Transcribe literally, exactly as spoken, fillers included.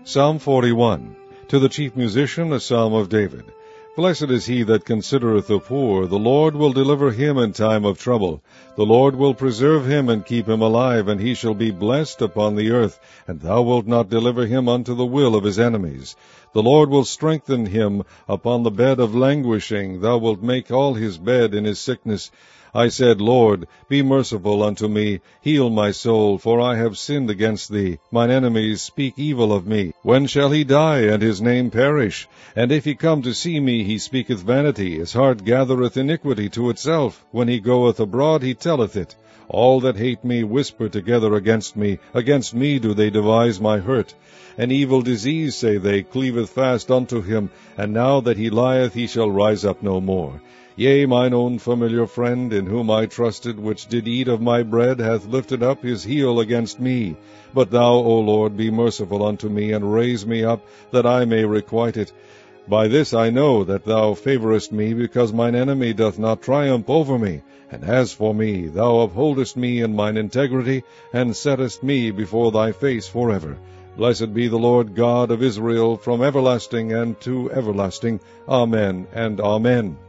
Psalm forty-one. To the chief musician, a psalm of David. Blessed is he that considereth the poor. The Lord will deliver him in time of trouble. The Lord will preserve him and keep him alive, and he shall be blessed upon the earth. And thou wilt not deliver him unto the will of his enemies. The Lord will strengthen him upon the bed of languishing. Thou wilt make all his bed in his sickness. I said, Lord, be merciful unto me, heal my soul, for I have sinned against thee. Mine enemies speak evil of me. When shall he die, and his name perish? And if he come to see me, he speaketh vanity. His heart gathereth iniquity to itself. When he goeth abroad, he telleth it. All that hate me whisper together against me. Against me do they devise my hurt. An evil disease, say they, cleaveth fast unto him, and now that he lieth, he shall rise up no more. Yea, mine own familiar friend, in whom I trusted, which did eat of my bread, hath lifted up his heel against me. But thou, O Lord, be merciful unto me, and raise me up, that I may requite it. By this I know that thou favorest me, because mine enemy doth not triumph over me. And as for me, thou upholdest me in mine integrity, and settest me before thy face forever. Blessed be the Lord God of Israel, from everlasting and to everlasting. Amen and Amen.